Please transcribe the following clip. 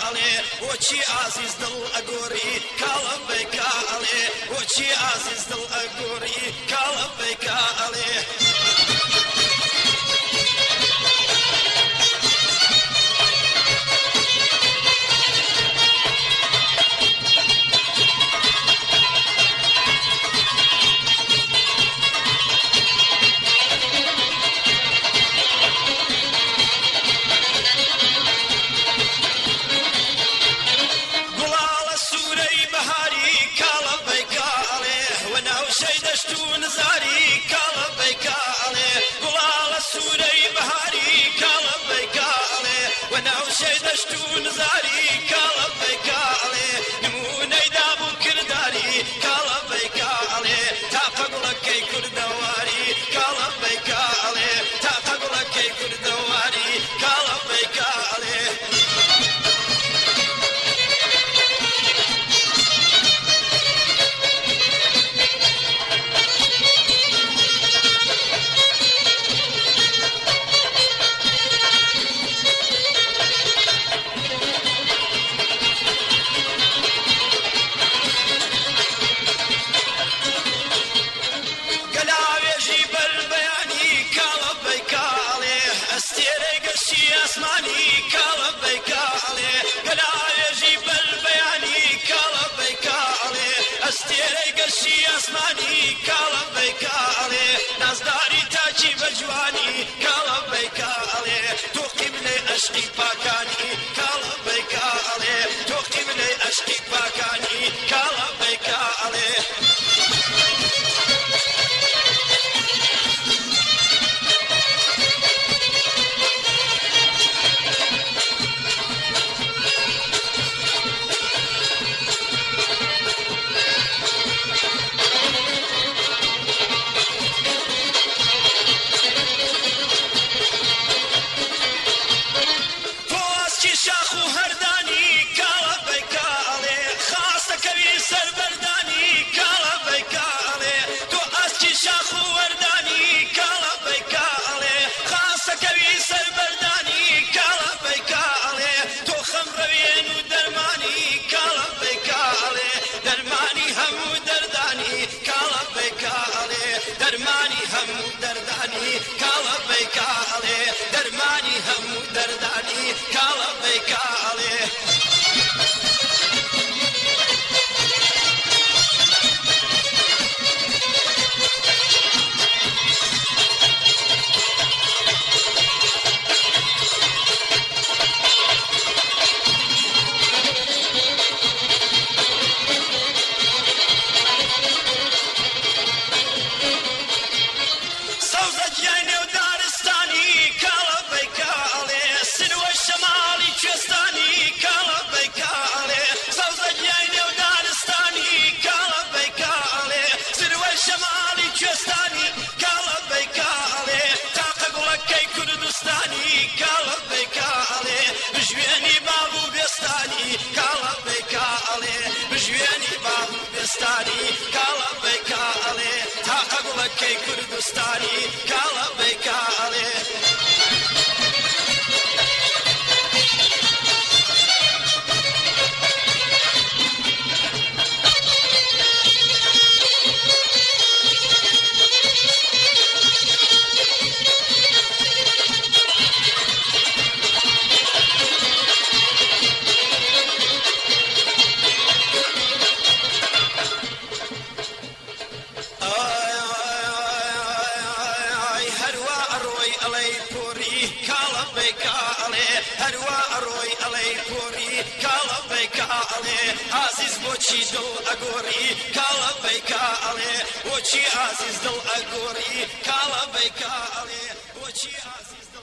ئەڵێ بۆچی ئازیز دڵ ئەگۆڕی کاڵە بەیکا ئەڵێ بۆچی ئازیز دڵ ئەگۆڕی کاڵە بەیکا ئەڵێ شەیدەشتون زاری کاڵە بەیکاڵێ نمونەی دابوو کرداری کاڵە بەیکاڵێ تاقە گوڵەکەی کوردەواری کاڵە بەیکاڵێ تاقە گوڵەکەی کوردەواری کاڵە بەیکاڵێ ئەستێرەی گەشی ئەسمانی کاڵە بەیکاڵێ نازداری تاجی بەجوانی کاڵە بەیکاڵێ تۆ قیبلەی عەشقی پاکانی کاڵە بەیکاڵێ تۆ قیبلەی عەشقی پاکانی کاڵە بەیکاڵێ دەرمانی هەموو دەردانی کاڵە بەیکاڵێ دەرمانی هەموو دەردانی کاڵە بەیکاڵێ کاڵە بەیکاڵێ تاقە گوڵەکەی کوردستانی کاڵە بەیکاڵێ عزیز بۆچی دڵ ئەگۆڕی کاڵە بەیکاڵێ بۆچی عزیز دڵ ئەگۆڕی کاڵە بەیکاڵێ بۆچی عزیز